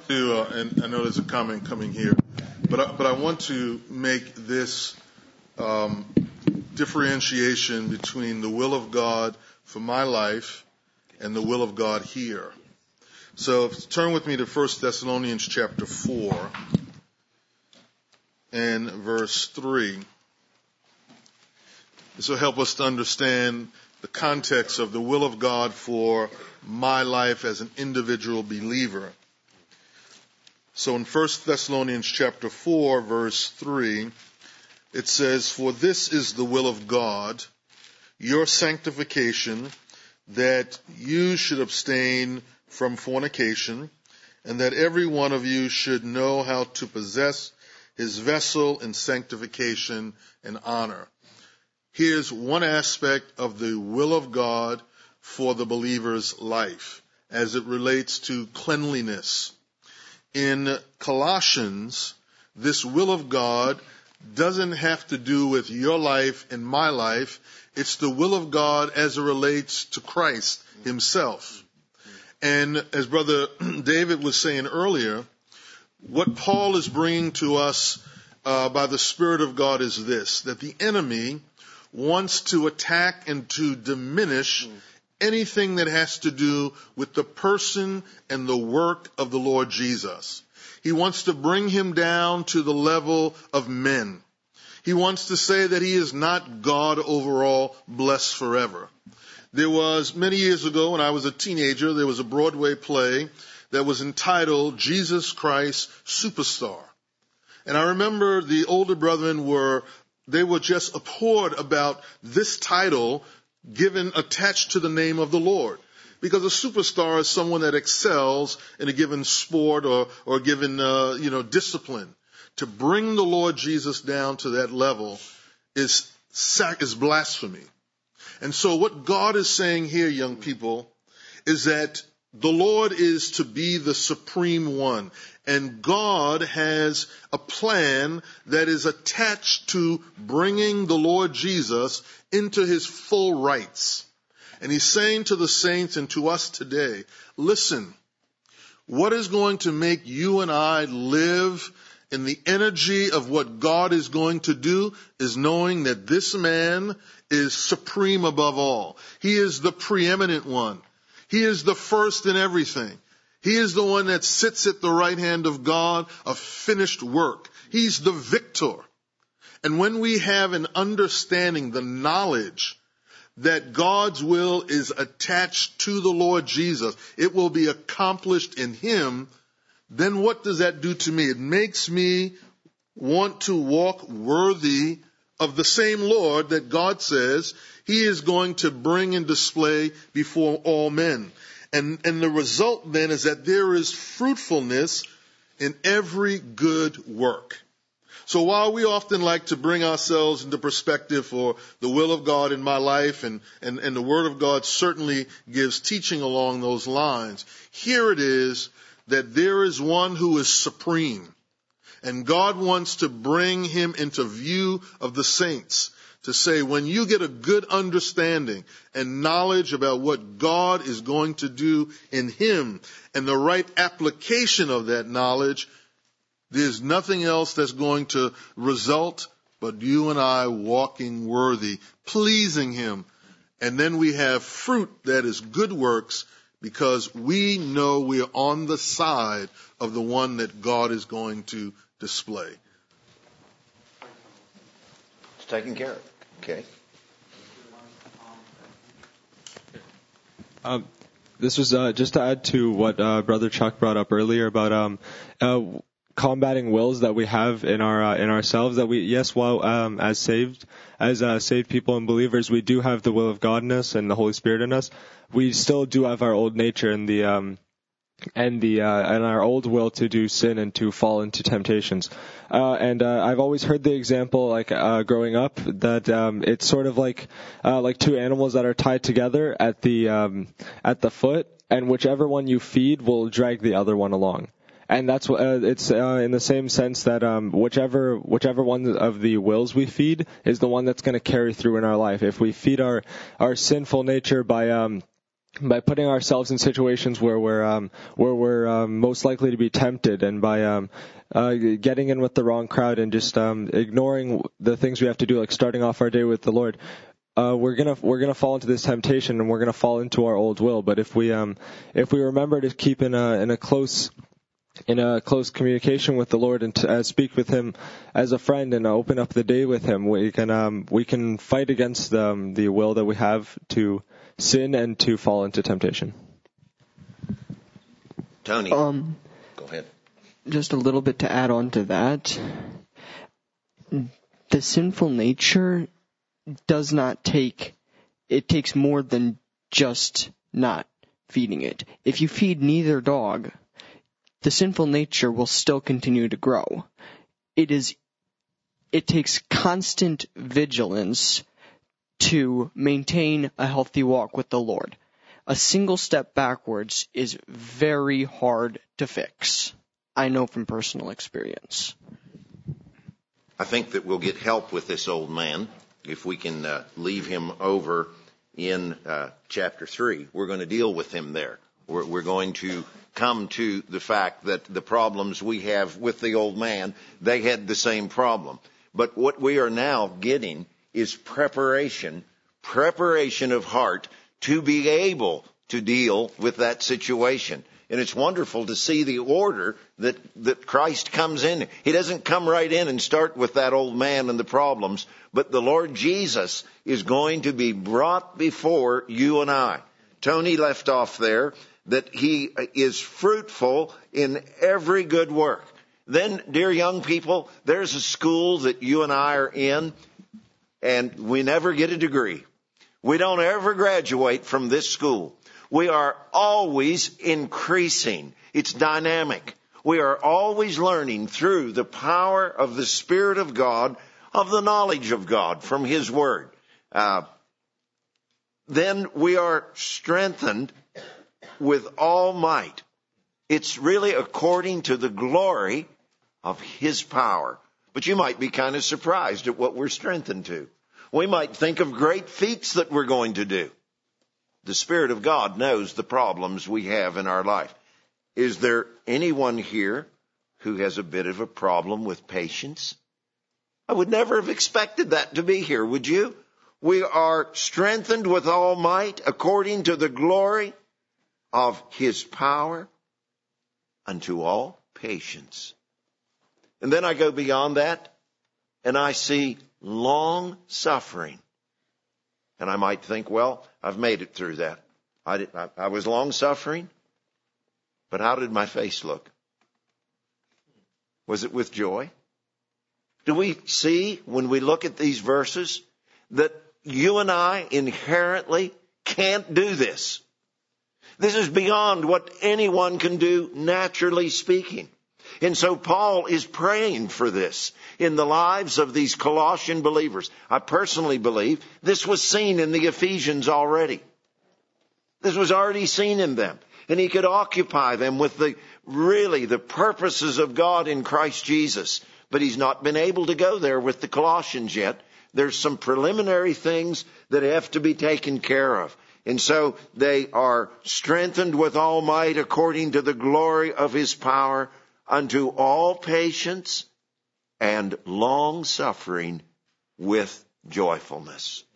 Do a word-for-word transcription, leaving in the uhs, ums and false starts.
To, uh, and I know there's a comment coming here, but I, but I want to make this um, differentiation between the will of God for my life and the will of God here. So turn with me to First Thessalonians chapter four and verse three. This will help us to understand the context of the will of God for my life as an individual believer. So in First Thessalonians chapter four, verse three, it says, "For this is the will of God, your sanctification, that you should abstain from fornication, and that every one of you should know how to possess his vessel in sanctification and honor." Here's one aspect of the will of God for the believer's life as it relates to cleanliness. In Colossians, this will of God doesn't have to do with your life and my life. It's the will of God as it relates to Christ himself. And as Brother David was saying earlier, what Paul is bringing to us uh, by the Spirit of God is this, that the enemy wants to attack and to diminish anything that has to do with the person and the work of the Lord Jesus. He wants to bring him down to the level of men. He wants to say that he is not God overall, blessed forever. There was, many years ago when I was a teenager, there was a Broadway play that was entitled Jesus Christ Superstar. And I remember the older brethren were, they were just abhorred about this title given attached to the name of the Lord. Because a superstar is someone that excels in a given sport or, or given, uh, you know, discipline. To bring the Lord Jesus down to that level is, sac- is blasphemy. And so what God is saying here, young people, is that the Lord is to be the supreme one. And God has a plan that is attached to bringing the Lord Jesus into his full rights. And he's saying to the saints and to us today, listen, what is going to make you and I live in the energy of what God is going to do is knowing that this man is supreme above all. He is the preeminent one. He is the first in everything. He is the one that sits at the right hand of God, a finished work. He's the victor. And when we have an understanding, the knowledge that God's will is attached to the Lord Jesus, it will be accomplished in him, then what does that do to me? It makes me want to walk worthy of the same Lord that God says he is going to bring and display before all men. And, and the result then is that there is fruitfulness in every good work. So while we often like to bring ourselves into perspective for the will of God in my life, and, and, and the Word of God certainly gives teaching along those lines, here it is that there is one who is supreme. And God wants to bring him into view of the saints to say, when you get a good understanding and knowledge about what God is going to do in him and the right application of that knowledge, there's nothing else that's going to result but you and I walking worthy, pleasing him. And then we have fruit that is good works because we know we're on the side of the one that God is going to display. It's taken care of. Okay. Um, this was uh, just to add to what uh, Brother Chuck brought up earlier about um, uh, combating wills that we have in our uh, in ourselves. That we, yes, while um, as saved as uh, saved people and believers, we do have the will of God in us and the Holy Spirit in us. We still do have our old nature and the um, and the uh, and our old will to do sin and to fall into temptations. Uh, and uh, I've always heard the example, like uh, growing up, that um, it's sort of like uh, like two animals that are tied together at the um, at the foot, and whichever one you feed will drag the other one along. And that's what uh, it's uh, in the same sense that um, whichever whichever one of the wills we feed is the one that's going to carry through in our life. If we feed our our sinful nature by um, by putting ourselves in situations where we're um, where we're um, most likely to be tempted, and by um, uh, getting in with the wrong crowd and just um, ignoring the things we have to do, like starting off our day with the Lord, uh, we're gonna we're gonna fall into this temptation, and we're gonna fall into our old will. But if we um if we remember to keep in a in a close in a close communication with the Lord and to uh, speak with Him as a friend and uh, open up the day with Him, we can um we can fight against um, the will that we have to sin and to fall into temptation. Tony, Um, go ahead. just a little bit to add on to that. The sinful nature does not take, it takes more than just not feeding it. If you feed neither dog, the sinful nature will still continue to grow. It is, it takes constant vigilance to maintain a healthy walk with the Lord. A single step backwards is very hard to fix. I know from personal experience. I think that we'll get help with this old man if we can uh, leave him over in uh, chapter three. We're going to deal with him there. We're, we're going to come to the fact that the problems we have with the old man, they had the same problem. But what we are now getting is preparation, preparation of heart to be able to deal with that situation. And it's wonderful to see the order that, that Christ comes in. He doesn't come right in and start with that old man and the problems, but the Lord Jesus is going to be brought before you and I. Tony left off there that he is fruitful in every good work. Then, dear young people, there's a school that you and I are in, and we never get a degree. We don't ever graduate from this school. We are always increasing. It's dynamic. We are always learning through the power of the Spirit of God, of the knowledge of God from His Word. Uh, then we are strengthened with all might. It's really according to the glory of His power. But you might be kind of surprised at what we're strengthened to. We might think of great feats that we're going to do. The Spirit of God knows the problems we have in our life. Is there anyone here who has a bit of a problem with patience? I would never have expected that to be here, would you? We are strengthened with all might according to the glory of His power unto all patience. And then I go beyond that and I see long suffering. And I might think, well, I've made it through that. I, did, I, I was long suffering, but how did my face look? Was it with joy? Do we see when we look at these verses that you and I inherently can't do this? This is beyond what anyone can do, naturally speaking. And so Paul is praying for this in the lives of these Colossian believers. I personally believe this was seen in the Ephesians already. This was already seen in them. And he could occupy them with the really the purposes of God in Christ Jesus. But he's not been able to go there with the Colossians yet. There's some preliminary things that have to be taken care of. And so they are strengthened with all might according to the glory of His power unto all patience and long suffering with joyfulness.